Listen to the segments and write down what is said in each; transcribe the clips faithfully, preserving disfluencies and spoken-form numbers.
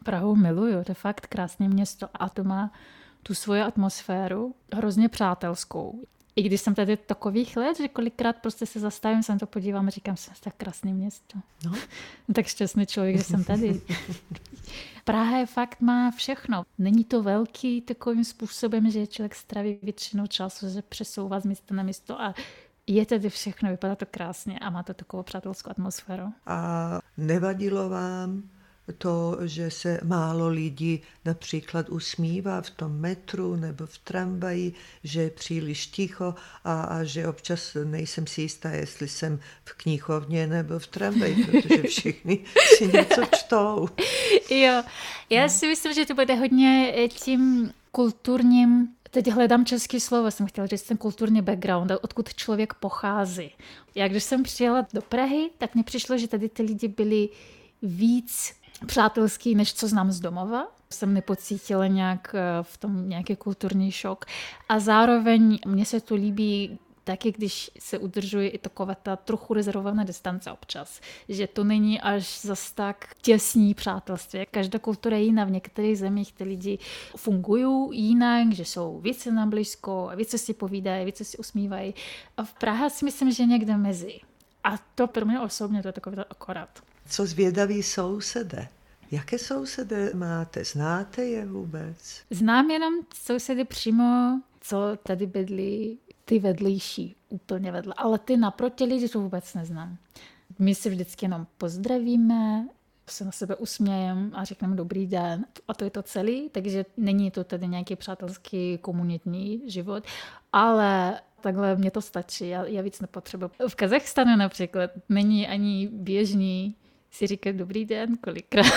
Prahu miluju, to je fakt krásné město a to má tu svoji atmosféru hrozně přátelskou. I když jsem tady takových let, že kolikrát prostě se zastavím, se to podívám a říkám, že tak krásné město. No. Tak šťastný člověk, že jsem tady. Praha je fakt má všechno. Není to velký takovým způsobem, že člověk straví většinou času, že přesouvá z místa na místo a je tady všechno, vypadá to krásně a má to takovou přátelskou atmosféru. A nevadilo vám to, že se málo lidí například usmívá v tom metru nebo v tramvaji, že je příliš ticho a, a že občas nejsem si jistá, jestli jsem v knihovně nebo v tramvaji, protože všichni si něco čtou. Jo, já si myslím, že to bude hodně tím kulturním, teď hledám české slovo, jsem chtěla říct ten kulturní background, odkud člověk pochází. Já když jsem přijela do Prahy, tak mi přišlo, že tady ty lidi byli víc přátelský, než co znám z domova. Jsem nepocítila nějak v tom nějaký kulturní šok. A zároveň mně se to líbí taky, když se udržuje i taková ta trochu rezervovaná distance občas. Že to není až zas tak těsný přátelství. Každá kultura je jiná. V některých zemích ty lidi fungují jinak, že jsou více na blízko, více si povídají, více si usmívají. A v Praze si myslím, že někde mezi. A to pro mě osobně to je takové akorát. Co zvědaví sousede? Jaké sousedy máte? Znáte je vůbec? Znám jenom sousedy přímo, co tady bydlí, ty vedlejší, úplně vedle. Ale ty naproti lidi to vůbec neznám. My se vždycky jenom pozdravíme, se na sebe usmějeme a řekneme dobrý den. A to je to celé, takže není to tady nějaký přátelský komunitní život, ale takhle mě to stačí, já, já víc nepotřebuji. V Kazachstanu například není ani běžný si říkat dobrý den kolikrát.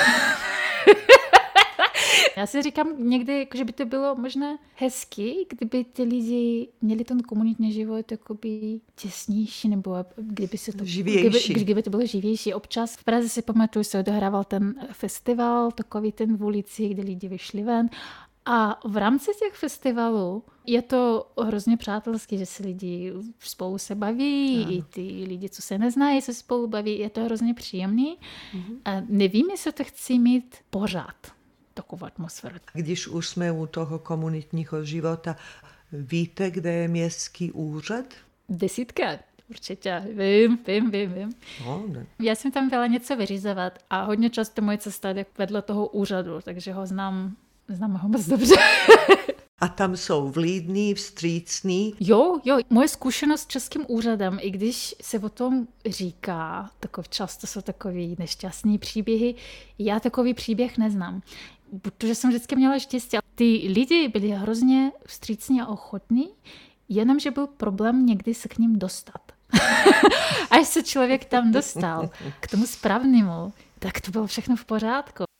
Já si říkám někdy, že by to bylo možná hezky, kdyby ty lidi měli ten komunitní život jakoby těsnější, nebo kdyby se to, živější. Kdyby, kdyby to bylo živější. Občas v Praze si pamatuju, se odehrával ten festival, takový ten v ulici, kde lidi vyšli ven. A v rámci těch festivalů je to hrozně přátelský, že se lidi spolu se baví, ano. I ty lidi, co se neznají, se spolu baví, je to hrozně příjemný. Mhm. A nevím, jestli to chci mít pořád, takovou atmosféru. Když už jsme u toho komunitního života, víte, kde je městský úřad? Desítka. Určitě, vím, vím, vím, vím. No, ne. Já jsem tam chtěla něco vyřizovat a hodně často moje cesta jde vedle toho úřadu, takže ho znám, znám ho moc dobře. A tam jsou vlídný, vstřícný? Jo, jo, moje zkušenost s českým úřadem, i když se o tom říká, takov často jsou takový nešťastný příběhy, já takový příběh neznám. Protože jsem vždycky měla štěstí. Ty lidi byli hrozně vstřícní a ochotní, jenomže byl problém někdy se k ním dostat. Až se člověk tam dostal k tomu správnému, tak to bylo všechno v pořádku.